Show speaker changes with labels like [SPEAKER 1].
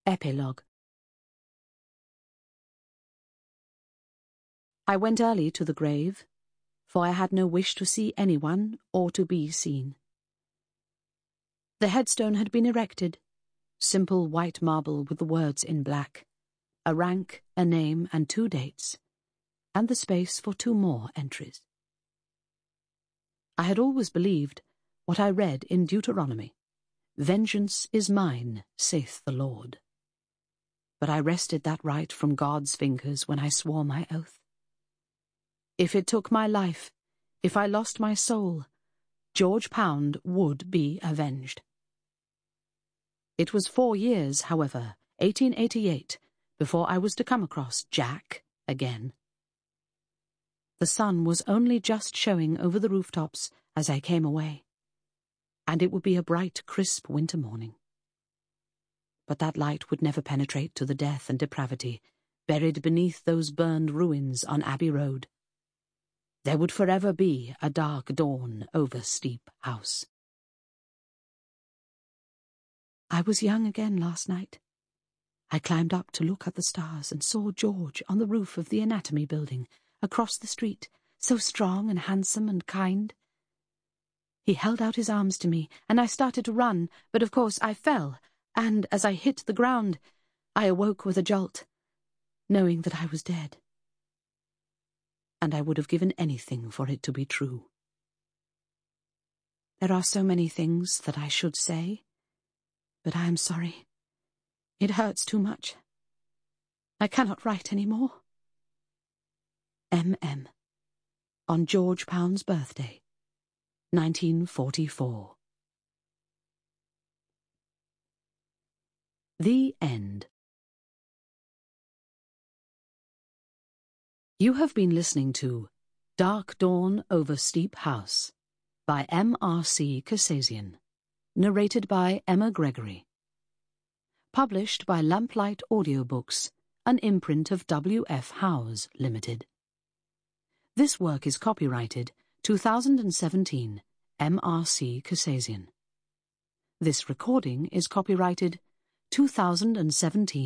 [SPEAKER 1] Epilogue. I went early to the grave, for I had no wish to see anyone or to be seen. The headstone had been erected, simple white marble with the words in black, a rank, a name, and 2 dates, and the space for 2 more entries. I had always believed what I read in Deuteronomy, "Vengeance is mine, saith the Lord." But I wrested that right from God's fingers when I swore my oath. If it took my life, if I lost my soul, George Pound would be avenged. It was 4 years, however, 1888, before I was to come across Jack again. The sun was only just showing over the rooftops as I came away, and it would be a bright, crisp winter morning. But that light would never penetrate to the death and depravity buried beneath those burned ruins on Abbey Road. There would forever be a dark dawn over Steep House. I was young again last night. I climbed up to look at the stars and saw George on the roof of the Anatomy building across the street, so strong and handsome and kind. He held out his arms to me, and I started to run, but of course I fell, and as I hit the ground, I awoke with a jolt, knowing that I was dead. And I would have given anything for it to be true. There are so many things that I should say, but I am sorry. It hurts too much. I cannot write any more. M.M. On George Pound's birthday, 1944. The End. You have been listening to Dark Dawn Over Steep House by M.R.C. Kasazian, narrated by Emma Gregory. Published by Lamplight Audiobooks, an imprint of W.F. Howes Limited. This work is copyrighted 2017 M.R.C. Kasazian. This recording is copyrighted 2017